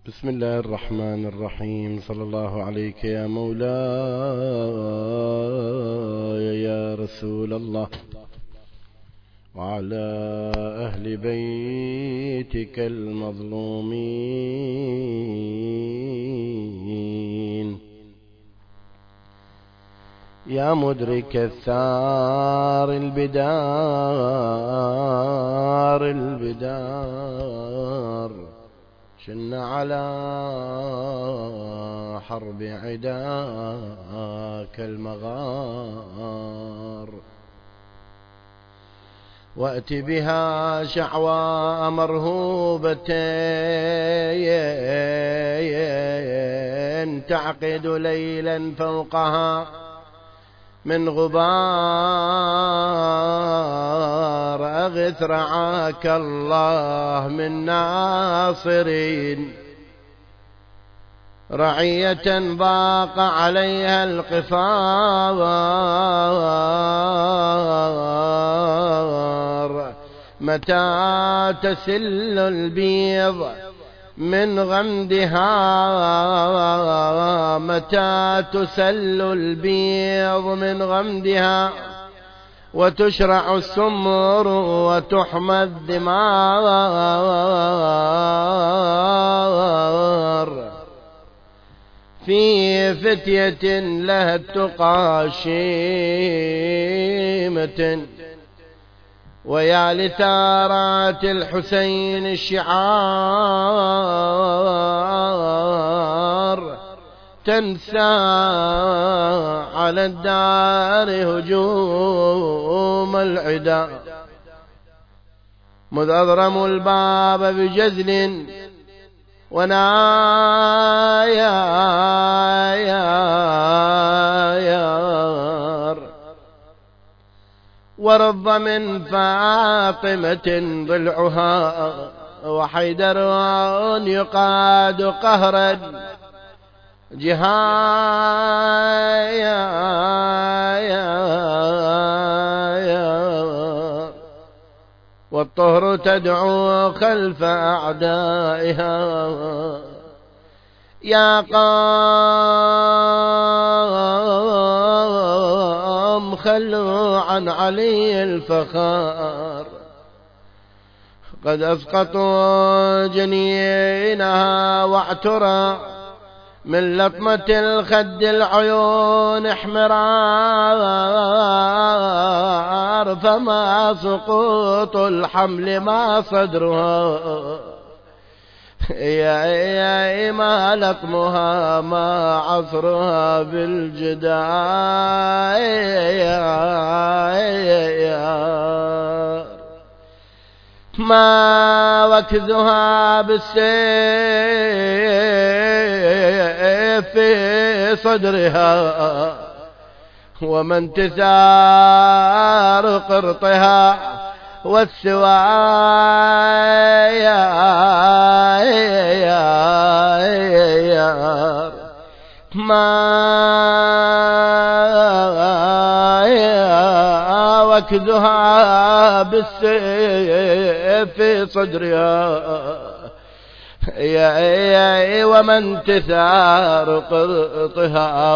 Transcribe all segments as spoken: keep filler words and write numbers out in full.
بسم الله الرحمن الرحيم. صلى الله عليك يا مولاي يا رسول الله، وعلى أهل بيتك المظلومين، يا مدرك الثار البدار البدار، شن على حرب عداك المغار، وأت بها شعوى مرهوبة تعقد ليلا فوقها من غبار، أغث رعاك الله من ناصرين، رعية ضاق عليها القفار، متى تسل البيض من غمدها، متى تسل البيض من غمدها، وتشرع السمر وتحمى الدمار، في فتية لها التقى شيمة، ويا لثارات الحسين الشعار، تنسى على الدار هجوم العدا، مذ أضرموا الباب بجزل ونايار، ورض من فاطمة ضلعها، وحيدر يقاد قهرا جهايا، والطهر تدعو خلف أعدائها، يا قوم خلوا عن علي الفخار، قد أسقطوا جنينها واعترى من لطمة الخد العيون احمرار، فما سقوط الحمل ما صدرها، يا يا ما لطمها ما عصرها بالجدار، ما وكذها بالسيف في صدرها، وما انتثار قرطها والسوايا، ما وكذها بالسيف في صدرها، يا يا ومن تثار قرطها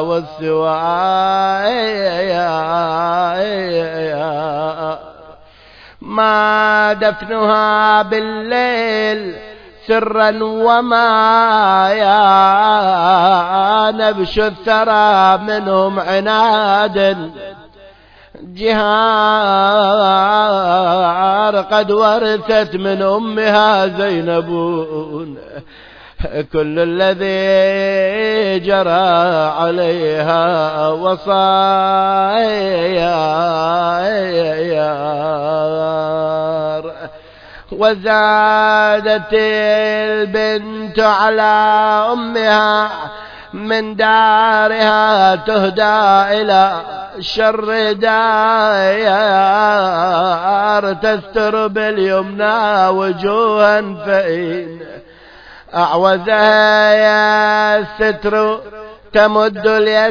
والسوايا، ما دفنها بالليل سرا وما يا نبش الثرى منهم عناد جهار، قد ورثت من أمها زينب كل الذي جرى عليها وصايا، وزادت البنت على أمها من دارها تهدى إلى الشر دايار، تستر باليمنى وجوها فإن أعوزها يا الستر تمد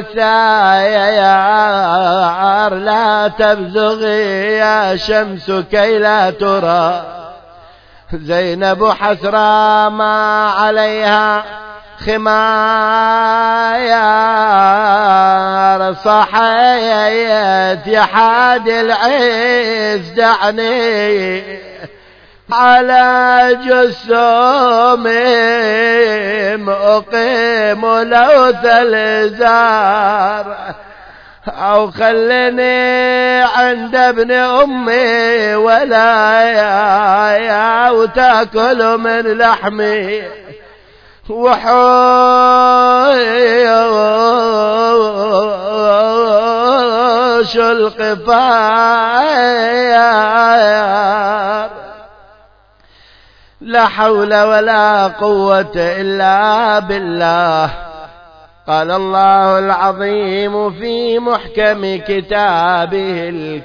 اليسار، لا تبزغي يا شمس كي لا ترى زينب حسرى ما عليها خماير، صحيت يا حاد العز دعني على جسومي أقيم لوث الزار، أو خلني عند ابن أمي ولا يا يا وتأكل من لحمي وحوش القفار. لا حول ولا قوة إلا بالله. قال الله العظيم في محكم كتابه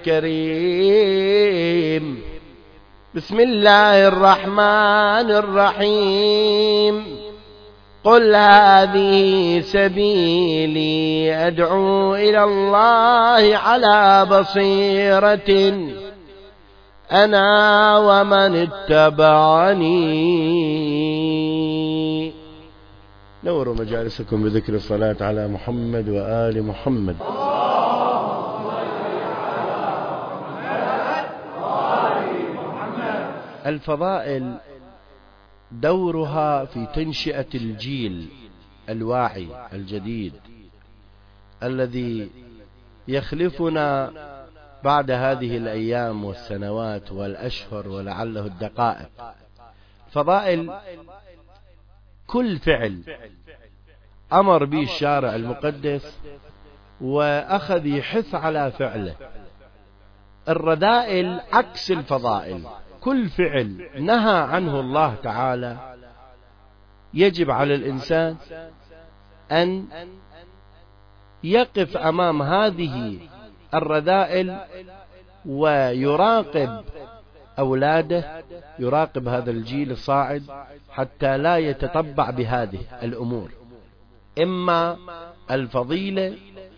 الكريم: بسم الله الرحمن الرحيم. قل هذه سبيلي أدعو إلى الله على بصيرة أنا ومن اتبعني. نوروا مجالسكم بذكر الصلاة على محمد وآل محمد. الفضائل دورها في تنشئة الجيل الواعي الجديد الذي يخلفنا بعد هذه الأيام والسنوات والأشهر ولعله الدقائق. فضائل كل فعل أمر به الشارع المقدس وأخذ يحث على فعله. الرذائل عكس الفضائل، كل فعل نهى عنه الله تعالى يجب على الإنسان أن يقف أمام هذه الرذائل ويراقب أولاده، يراقب هذا الجيل الصاعد حتى لا يتطبع بهذه الأمور. إما الفضيلة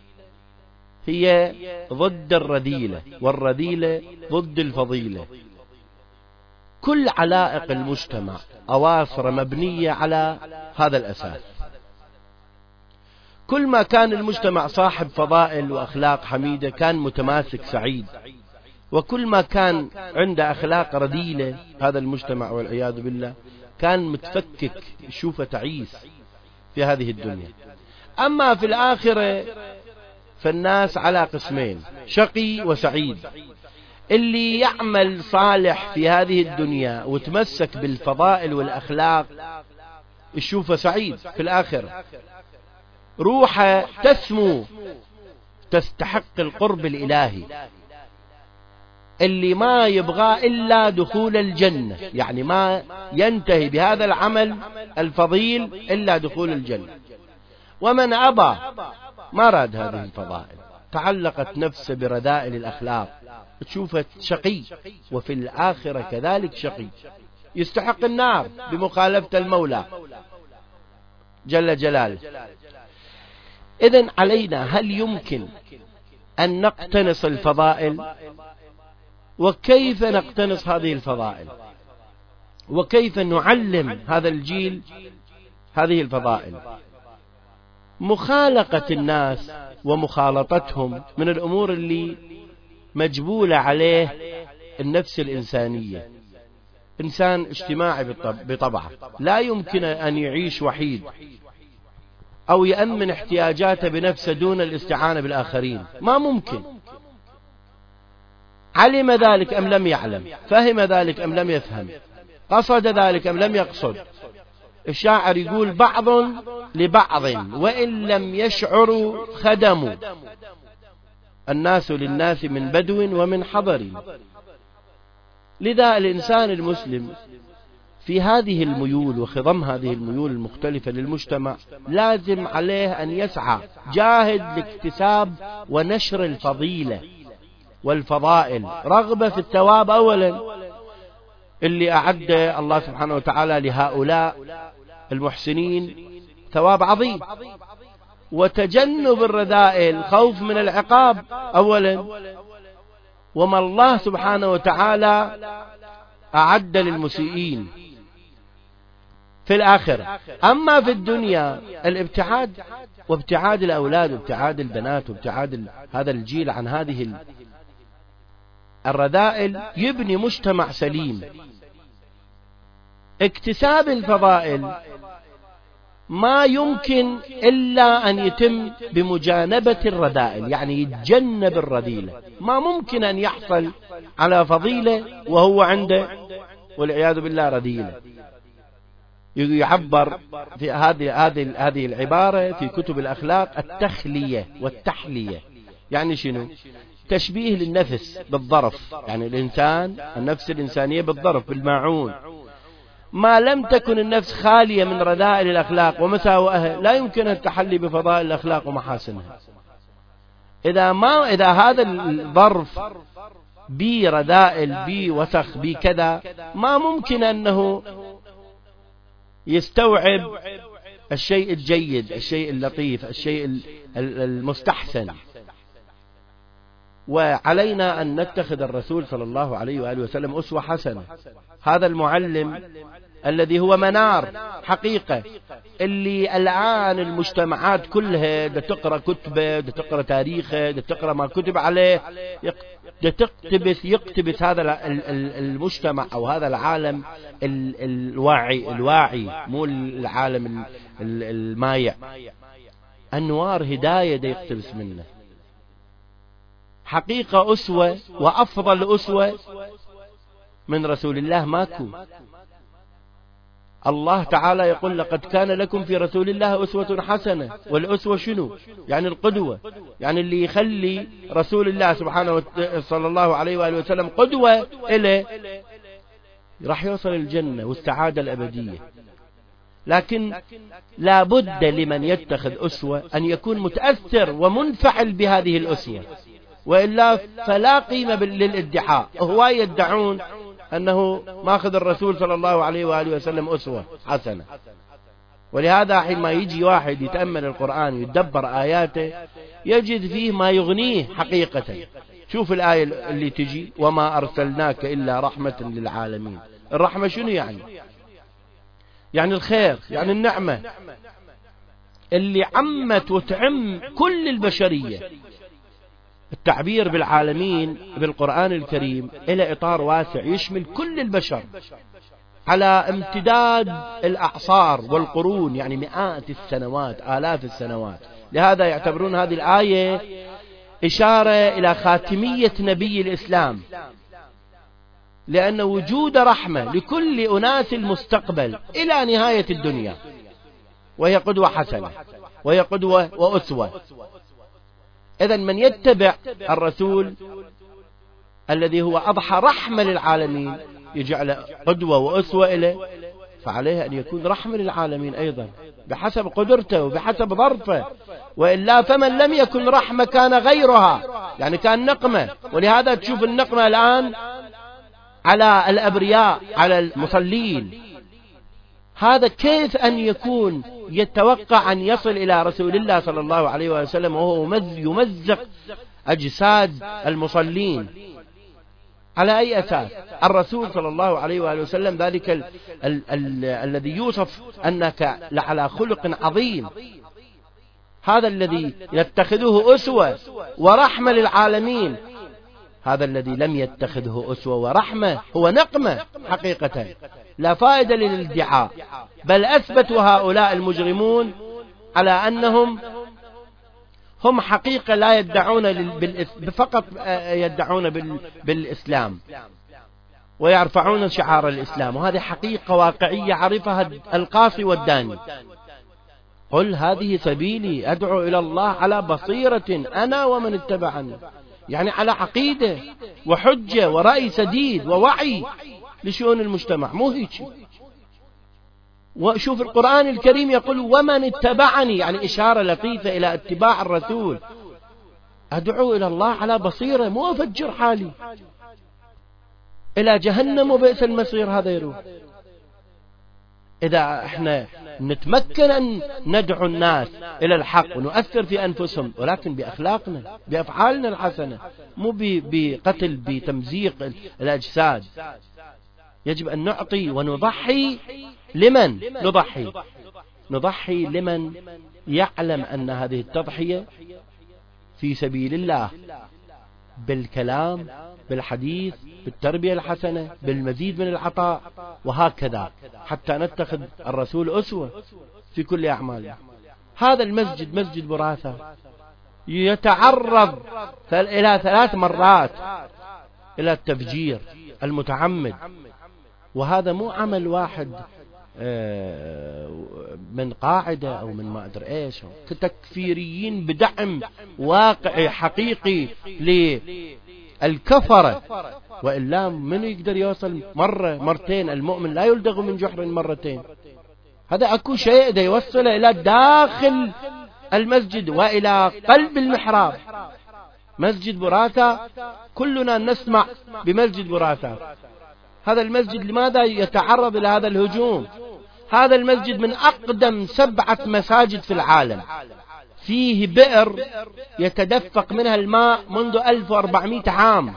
هي ضد الرذيلة والرذيلة ضد الفضيلة. كل علائق المجتمع أواصر مبنية على هذا الأساس. كل ما كان المجتمع صاحب فضائل وأخلاق حميدة كان متماسك سعيد، وكل ما كان عنده أخلاق رذيلة هذا المجتمع والعياذ بالله كان متفكك، يشوفه تعيس في هذه الدنيا. أما في الآخرة فالناس على قسمين: شقي وسعيد. اللي يعمل صالح في هذه الدنيا وتمسك بالفضائل والأخلاق يشوفه سعيد في الآخرة، روحه تسمو، تستحق القرب الإلهي. اللي ما يبغى إلا دخول الجنة، يعني ما ينتهي بهذا العمل الفضيل إلا دخول الجنة. ومن أبى ما راد هذه الفضائل، تعلقت نفسه برذائل الأخلاق، تشوفه شقي، وفي الآخرة كذلك شقي، يستحق النار بمخالفة المولى جل جلاله. إذن علينا هل يمكن أن نقتنص الفضائل؟ وكيف نقتنص هذه الفضائل؟ وكيف نعلم هذا الجيل هذه الفضائل؟ مخالقة الناس ومخالطتهم من الأمور اللي مجبولة عليه النفس الإنسانية. إنسان اجتماعي بطبعه، لا يمكن أن يعيش وحيد أو يأمن احتياجاته بنفسه دون الاستعانة بالآخرين، ما ممكن. علم ذلك أم لم يعلم، فهم ذلك أم لم يفهم، قصد ذلك أم لم يقصد. الشاعر يقول: بعض لبعض وإن لم يشعروا خدموا، الناس للناس من بدو ومن حضر. لذا الإنسان المسلم في هذه الميول وخضم هذه الميول المختلفة للمجتمع لازم عليه أن يسعى جاهد لاكتساب ونشر الفضيلة والفضائل، رغبة في الثواب أولا اللي أعد الله سبحانه وتعالى لهؤلاء المحسنين ثواب عظيم، وتجنب الرذائل خوف من العقاب أولا. وما الله سبحانه وتعالى أعد للمسيئين في الآخرة. أما في الدنيا الابتعاد، وابتعاد الأولاد وابتعاد البنات وابتعاد هذا الجيل عن هذه الرذائل يبني مجتمع سليم. اكتساب الفضائل ما يمكن إلا أن يتم بمجانبة الرذائل، يعني يتجنب الرذيلة. ما ممكن أن يحصل على فضيلة وهو عنده والعياذ بالله رذيلة. يعبر في هذه هذه هذه العبارة في كتب الأخلاق التخلية والتحلية. يعني شنو؟ تشبيه للنفس بالظرف، يعني الإنسان النفس الإنسانية بالظرف بالماعون. ما لم تكن النفس خالية من رذائل الأخلاق ومساوئها لا يمكن التحلي بفضائل الأخلاق ومحاسنها. إذا ما إذا هذا الظرف بي رذائل بي وسخ بي كذا، ما ممكن أنه يستوعب الشيء الجيد، الشيء اللطيف، الشيء المستحسن. وعلينا أن نتخذ الرسول صلى الله عليه وآله وسلم أسوة حسنة. هذا المعلم الذي هو منار حقيقة، اللي الآن المجتمعات كلها دا تقرأ كتبه، دا تقرأ تاريخه، دا تقرأ ما كتب عليه، دا تقتبس يقتبس هذا المجتمع أو هذا العالم الواعي الواعي مو العالم المايع. أنوار هداية دا يقتبس منه. حقيقة أسوة وأفضل أسوة من رسول الله ماكو. الله تعالى يقول لقد كان لكم في رسول الله أسوة حسنة. والأسوة شنو؟ يعني القدوة، يعني اللي يخلي رسول الله سبحانه صلى الله عليه وآله وسلم قدوة إليه راح يوصل الجنة والسعادة الأبدية. لكن لا بد لمن يتخذ أسوة أن يكون متأثر ومنفعل بهذه الأسوة، وإلا فلا قيمة للادعاء. هو يدعون أنه ماخذ الرسول صلى الله عليه وآله وسلم أسوة حسنة. ولهذا حينما يجي واحد يتأمل القرآن ويدبر آياته يجد فيه ما يغنيه حقيقة. شوف الآية اللي تجي وما أرسلناك إلا رحمة للعالمين. الرحمة شنو يعني؟ يعني الخير، يعني النعمة اللي عمت وتعم كل البشرية. التعبير بالعالمين بالقرآن الكريم إلى إطار واسع يشمل كل البشر على امتداد الأعصار والقرون، يعني مئات السنوات آلاف السنوات. لهذا يعتبرون هذه الآية إشارة إلى خاتمية نبي الإسلام، لأن وجود رحمة لكل أناس المستقبل إلى نهاية الدنيا، وهي قدوة حسنة وهي قدوة وأسوة. إذن من يتبع الرسول الذي هو أضحى رحمة للعالمين يجعل قدوة وأسوة إليه، فعليه أن يكون رحمة للعالمين أيضا بحسب قدرته وبحسب ظرفه. وإلا فمن لم يكن رحمة كان غيرها، يعني كان نقمة. ولهذا تشوف النقمة الآن على الأبرياء على المصلين. هذا كيف أن يكون يتوقع أن يصل إلى رسول الله صلى الله عليه وسلم وهو يمزق أجساد المصلين؟ على أي أساس؟ الرسول صلى الله عليه وآله وسلم ذلك ال ال ال الذي يوصف أنك لعلى خلق عظيم، هذا الذي يتخذه أسوة ورحمة للعالمين، هذا الذي لم يتخذه أسوة ورحمة هو نقمة حقيقة. لا فائدة للادعاء، بل أثبتوا هؤلاء المجرمون على أنهم هم حقيقة لا يدعون فقط يدعون بالإسلام ويرفعون شعار الإسلام، وهذه حقيقة واقعية عرفها القاصي والداني. قل هذه سبيلي أدعو إلى الله على بصيرة أنا ومن اتبعني، يعني على عقيدة وحجة ورأي سديد ووعي لشؤون المجتمع، مو هيك. وشوف القرآن الكريم يقول ومن اتبعني، يعني إشارة لطيفة إلى اتباع الرسول. أدعو إلى الله على بصيرة، مو أفجر حالي إلى جهنم وبئس المصير. هذا يروح. إذا احنا نتمكن أن ندعو الناس إلى الحق ونؤثر في أنفسهم، ولكن بأخلاقنا بأفعالنا الحسنة، مو بقتل بتمزيق الأجساد. يجب أن نعطي ونضحي. لمن نضحي؟ نضحي لمن يعلم أن هذه التضحية في سبيل الله، بالكلام، بالحديث، بالتربية الحسنة، بالمزيد من العطاء، وهكذا حتى نتخذ الرسول أسوة في كل أعماله. هذا المسجد مسجد براثة يتعرض إلى ثلاث مرات إلى التفجير المتعمد، وهذا مو عمل واحد من قاعدة أو من ما أدري إيش، كتكفيريين بدعم واقعي حقيقي للكفرة، وإلا من يقدر يوصل مرة مرتين؟ المؤمن لا يلدغ من جحر مرتين. هذا أكو شيء ده يوصل إلى داخل المسجد وإلى قلب المحراب. مسجد براثة كلنا نسمع بمسجد براثة. هذا المسجد لماذا يتعرض إلى هذا الهجوم؟ هذا المسجد من أقدم سبعة مساجد في العالم، فيه بئر يتدفق منها الماء منذ ألف وأربعمائة عام.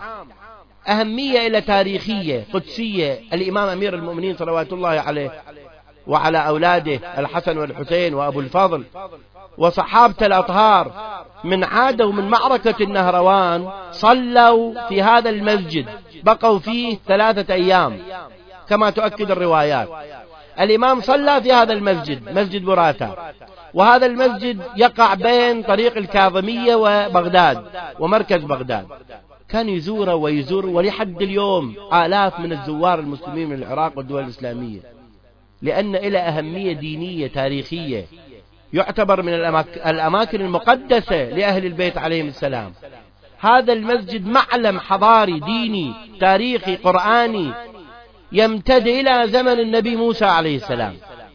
أهمية إلى تاريخية قدسية. الإمام أمير المؤمنين صلوات الله عليه وعلى أولاده الحسن والحسين وأبو الفضل وصحابة الأطهار من عادوا من معركة النهروان صلوا في هذا المسجد، بقوا فيه ثلاثة أيام كما تؤكد الروايات. الإمام صلى في هذا المسجد، مسجد براثة، وهذا المسجد يقع بين طريق الكاظمية وبغداد ومركز بغداد. كان يزوره ويزور، ولحد اليوم آلاف من الزوار المسلمين من العراق والدول الإسلامية، لأن إلى أهمية دينية تاريخية، يعتبر من الأماكن المقدسة لأهل البيت عليهم السلام. هذا المسجد معلم حضاري ديني تاريخي قرآني يمتد إلى زمن النبي موسى عليه السلام،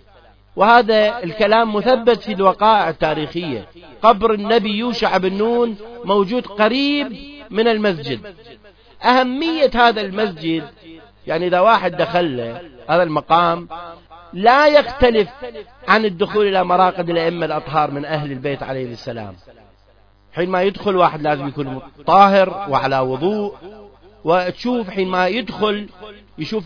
وهذا الكلام مثبت في الوقائع التاريخية. قبر النبي يوشع بن نون موجود قريب من المسجد. أهمية هذا المسجد، يعني إذا واحد دخل هذا المقام لا يختلف عن الدخول إلى مراقد الأئمة الأطهار من أهل البيت عليه السلام. حينما يدخل واحد لازم يكون طاهر وعلى وضوء، وتشوف حينما يدخل يشوف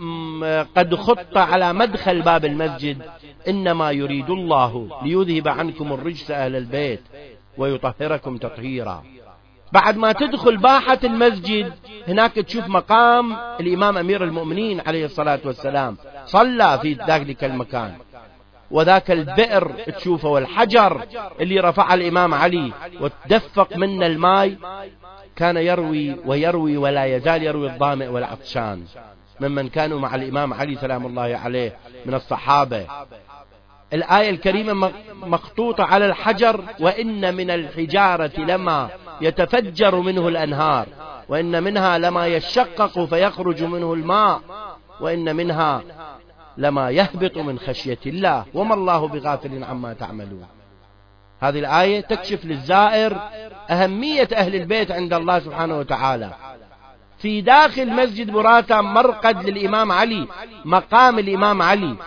قد خط على مدخل باب المسجد: إنما يريد الله ليذهب عنكم الرجس أهل البيت ويطهركم تطهيرا. بعد ما تدخل باحة المسجد هناك تشوف مقام الإمام أمير المؤمنين عليه الصلاة والسلام، صلى في ذلك المكان، وذاك البئر تشوفه، والحجر اللي رفع الإمام علي وتدفق منه الماء، كان يروي ويروي ولا يزال يروي الظامئ والعطشان ممن كانوا مع الإمام علي سلام الله عليه من الصحابة. الآية الكريمة مخطوطة على الحجر: وإن من الحجارة لما يتفجر منه الأنهار، وإن منها لما يشقق فيخرج منه الماء، وإن منها لما يهبط من خشية الله وما الله بغافل عما تعملون. هذه الآية تكشف للزائر أهمية أهل البيت عند الله سبحانه وتعالى. في داخل مسجد براثة مرقد للإمام علي، مقام الإمام علي.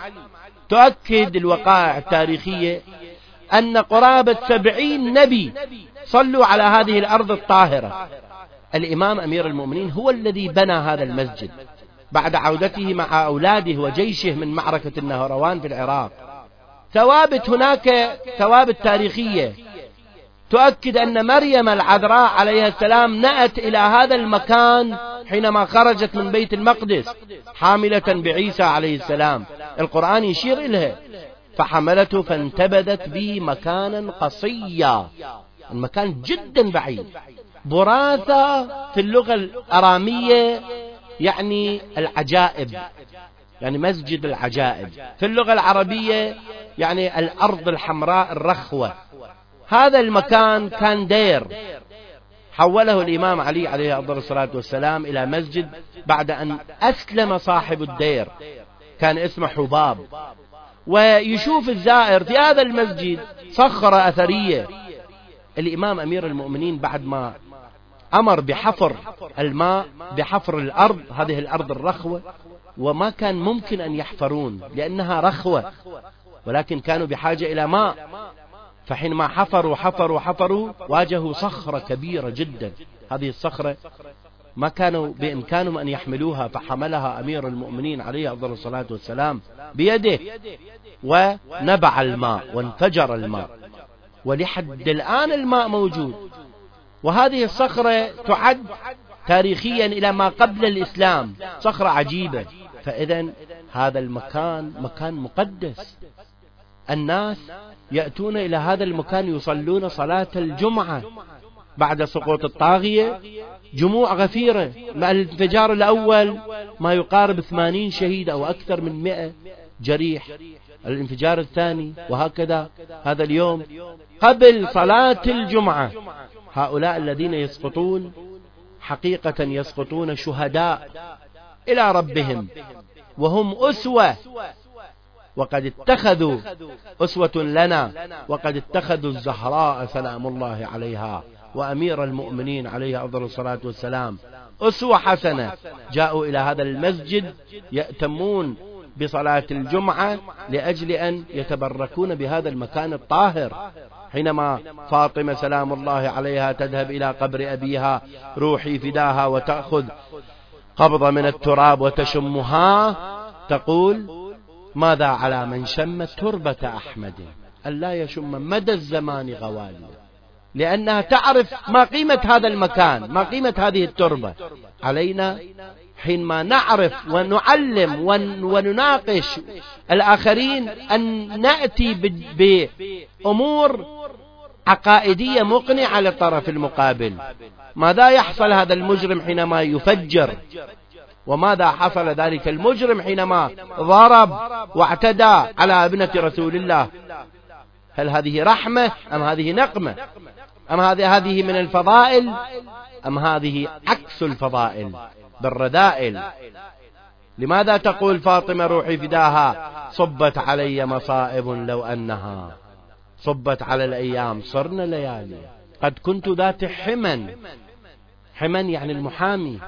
تؤكد الوقائع التاريخية أن قرابة سبعين نبي صلوا على هذه الأرض الطاهرة. الإمام أمير المؤمنين هو الذي بنى هذا المسجد بعد عودته مع أولاده وجيشه من معركة النهروان في العراق. ثوابت هناك ثوابت تاريخية تؤكد أن مريم العذراء عليها السلام نأت إلى هذا المكان حينما خرجت من بيت المقدس حاملة بعيسى عليه السلام. القرآن يشير إليها: فحملته فانتبذت به مكانا قصيا. المكان جدا بعيد. براثة في اللغة الأرامية يعني العجائب، يعني مسجد العجائب. في اللغة العربية يعني الأرض الحمراء الرخوة. هذا المكان كان دير، حوله الإمام علي عليه أفضل الصلاة والسلام إلى مسجد بعد أن أسلم صاحب الدير، كان اسمه حباب. ويشوف الزائر في هذا المسجد صخرة أثرية. الإمام أمير المؤمنين بعد ما أمر بحفر الماء، بحفر الأرض، هذه الأرض الرخوة، وما كان ممكن أن يحفرون لأنها رخوة، ولكن كانوا بحاجة إلى ماء. فحينما حفروا حفروا حفروا واجهوا صخرة كبيرة جدا. هذه الصخرة ما كانوا بإمكانهم أن يحملوها، فحملها أمير المؤمنين عليه أفضل الصلاة والسلام بيده، ونبع الماء وانفجر الماء، ولحد الآن الماء موجود. وهذه الصخرة تعد تاريخيا إلى ما قبل الإسلام صخرة عجيبة. فإذا هذا المكان مكان مقدس، الناس يأتون إلى هذا المكان يصلون صلاة الجمعة بعد سقوط الطاغية، جموع غفيرة. مع الانفجار الأول ما يقارب ثمانين شهيد أو أكثر من مئة جريح، الانفجار الثاني وهكذا. هذا اليوم قبل صلاة الجمعة هؤلاء الذين يسقطون حقيقة يسقطون شهداء إلى ربهم، وهم أسوة، وقد اتخذوا أسوة لنا، وقد اتخذوا الزهراء سلام الله عليها وأمير المؤمنين عليه أفضل الصلاة والسلام أسوة حسنة. جاءوا إلى هذا المسجد يأتمون بصلاة الجمعة لأجل أن يتبركون بهذا المكان الطاهر. حينما فاطمة سلام الله عليها تذهب إلى قبر أبيها روحي فداها وتأخذ قبضة من التراب وتشمها، تقول ماذا على من شم تربة أحمد ألا يشم مدى الزمان غوالي، لأنها تعرف ما قيمة هذا المكان، ما قيمة هذه التربة. علينا حينما نعرف ونعلم ونناقش الآخرين أن نأتي بأمور عقائدية مقنعة للطرف المقابل. ماذا يحصل هذا المجرم حينما يفجر؟ وماذا حصل ذلك المجرم حينما ضرب واعتدى على ابنة رسول الله؟ هل هذه رحمة أم هذه نقمة؟ أم هذه هذه من الفضائل أم هذه عكس الفضائل بالرذائل؟ لماذا تقول فاطمة روحي فداها صبت علي مصائب لو أنها صبت على الأيام صرنا ليالي، قد كنت ذات حمن، حمن يعني المحامي.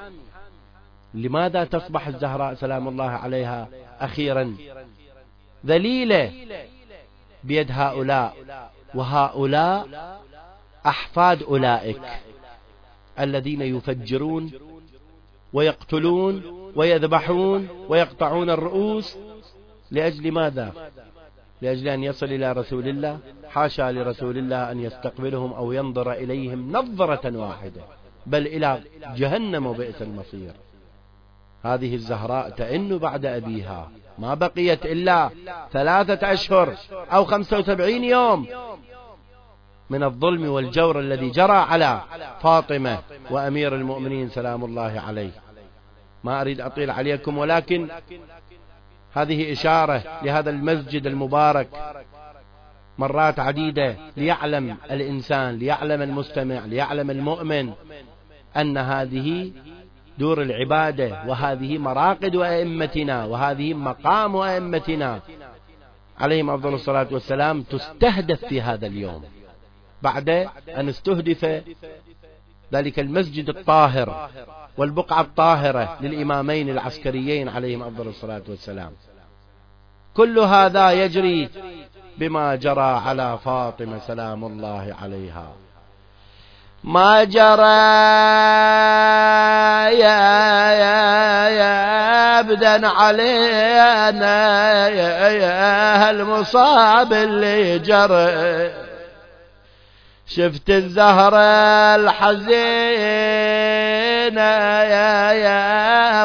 لماذا تصبح الزهراء سلام الله عليها أخيرا ذليلة بيد هؤلاء؟ وهؤلاء أحفاد أولئك الذين يفجرون ويقتلون ويذبحون ويقطعون الرؤوس. لأجل ماذا؟ لأجل أن يصل إلى رسول الله؟ حاشا لرسول الله أن يستقبلهم أو ينظر إليهم نظرة واحدة، بل إلى جهنم وبئس المصير. هذه الزهراء تئن بعد أبيها، ما بقيت إلا ثلاثة أشهر أو خمسة وسبعين يوم من الظلم والجور الذي جرى على فاطمة وأمير المؤمنين سلام الله عليه. ما أريد أطيل عليكم، ولكن هذه إشارة لهذا المسجد المبارك مرات عديدة، ليعلم الإنسان، ليعلم المستمع، ليعلم المؤمن أن هذه دور العبادة، وهذه مراقد أئمتنا، وهذه مقام أئمتنا عليهم أفضل الصلاة والسلام تستهدف في هذا اليوم، بعد أن استهدف ذلك المسجد الطاهر والبقعة الطاهرة للإمامين العسكريين عليهم أفضل الصلاة والسلام. كل هذا يجري بما جرى على فاطمة سلام الله عليها. ما جرى يا يا يا أبدا علينا يا يا المصاب اللي جرى، شفت الزهرة الحزينة يا يا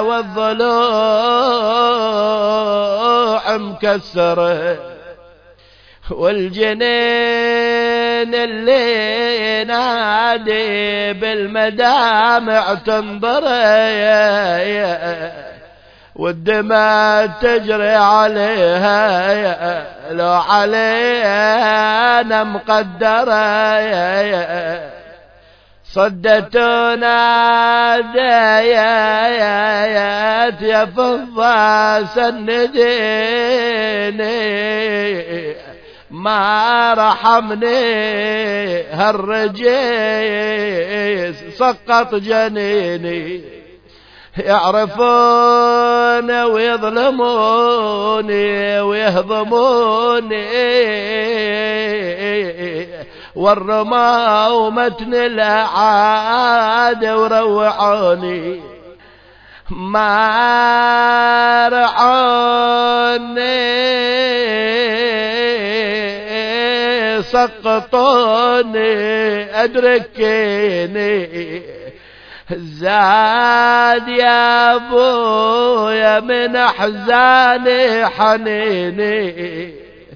والضلوع مكسرة، والجنين اللي نادي بالمدامع تنظره يا يا، والدماء تجري عليها يا لو علينا مقدرة يا يا، صدتنا يا يا يا يا فضة سنديني، ما رحمني هالرجيس سقط جنيني، يعرفون ويظلموني ويهضموني والرما ومتن الأعاد وروعوني ما رعوني سقطوني أدركيني زاد يا أبويا من أحزاني حنيني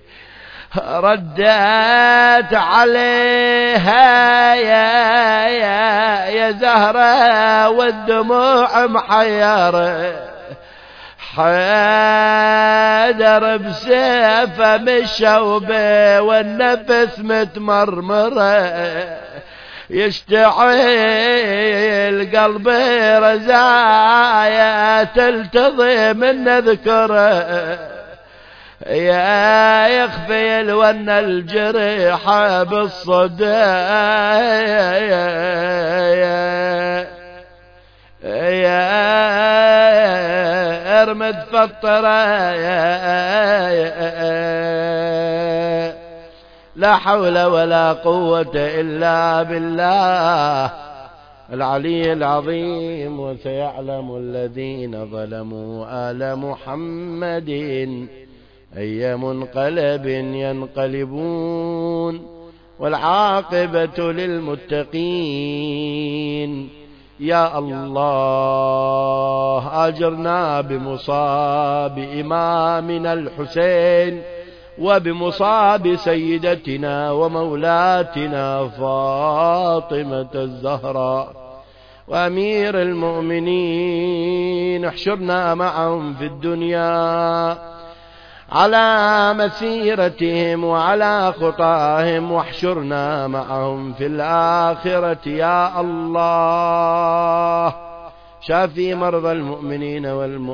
ردت عليها يا يا يا زهرة والدموع محيرة حيدر بسيفه مشوبه والنفس متمرمره يشتعل قلبي رزايا تلتضي من نذكره يا يخفي الون الجريح بالصدى يا ارمد فطره لا حول ولا قوة إلا بالله العلي العظيم. وسيعلم الذين ظلموا آل محمد أي منقلب ينقلبون والعاقبة للمتقين. يا الله أجرنا بمصاب إمامنا الحسين وبمصاب سيدتنا ومولاتنا فاطمة الزهراء وأمير المؤمنين. احشرنا معهم في الدنيا على مسيرتهم وعلى خطاهم واحشرنا معهم في الآخرة يا الله. شافي مرضى المؤمنين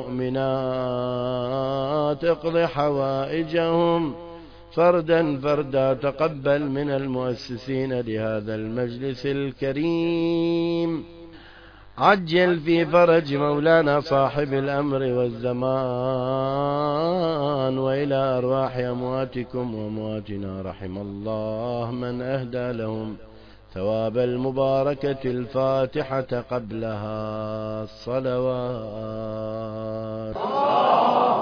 والمؤمنات اقض حوائجهم فردا فردا. تقبل من المؤسسين لهذا المجلس الكريم. عجل في فرج مولانا صاحب الأمر والزمان. وإلى أرواح أمواتكم وأمواتنا رحم الله من أهدى لهم ثواب المباركة الفاتحة قبلها الصلوات.